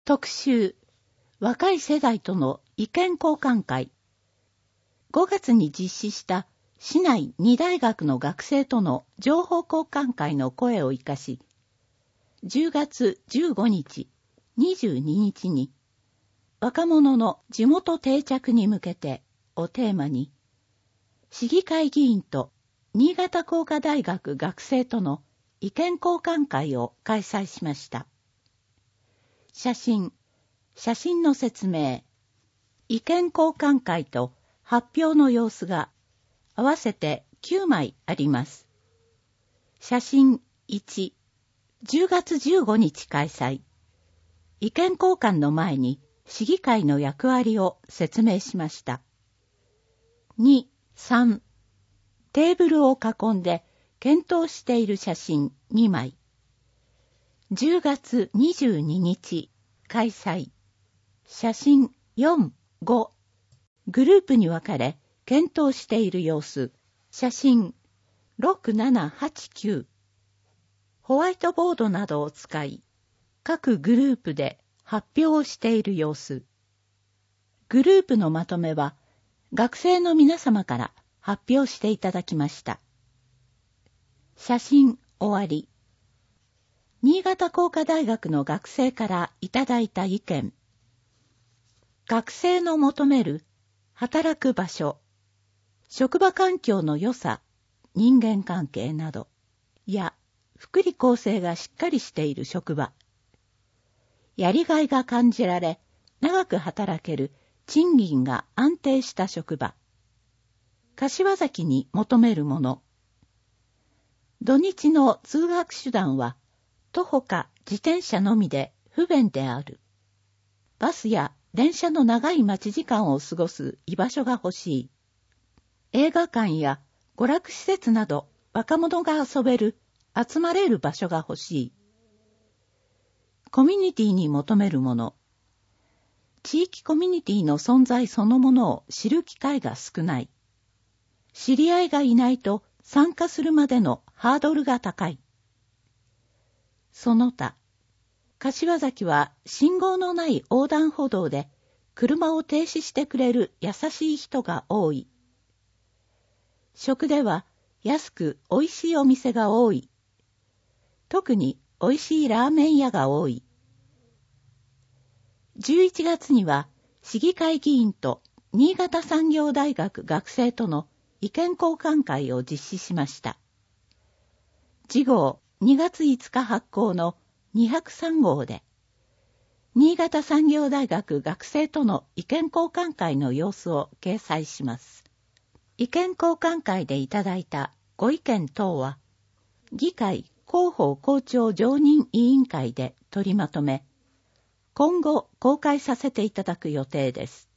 特集、若い世代との意見交換会。5月に実施した市内2大学の学生との情報交換会の声を生かし、10月15日、22日に、若者の地元定着に向けてをテーマに、市議会議員と新潟工科大学学生との意見交換会を開催しました。写真の説明、意見交換会と発表の様子が合わせて9枚あります。写真1、10月15日開催。意見交換の前に市議会の役割を説明しました。2、3、テーブルを囲んで検討している写真2枚。10月22日開催。写真4、5。グループに分かれ検討している様子。写真6、7、8、9。ホワイトボードなどを使い、各グループで発表をしている様子。グループのまとめは学生の皆様から発表していただきました。写真終わり。新潟工科大学の学生からいただいた意見。学生の求める働く場所、職場環境の良さ、人間関係など、や福利厚生がしっかりしている職場、やりがいが感じられ、長く働ける賃金が安定した職場、柏崎に求めるもの、土日の通学手段は徒歩か自転車のみで不便である。バスや電車の長い待ち時間を過ごす居場所が欲しい。映画館や娯楽施設など若者が遊べる、集まれる場所が欲しい。コミュニティに求めるもの。地域コミュニティの存在そのものを知る機会が少ない。知り合いがいないと参加するまでのハードルが高い。その他、柏崎は信号のない横断歩道で車を停止してくれる優しい人が多い。食では安く美味しいお店が多い。特に美味しいラーメン屋が多い。11月には市議会議員と新潟産業大学学生との意見交換会を実施しました。次号2月5日発行の203号で、新潟産業大学学生との意見交換会の様子を掲載します。意見交換会でいただいたご意見等は、議会広報校長常任委員会で取りまとめ、今後公開させていただく予定です。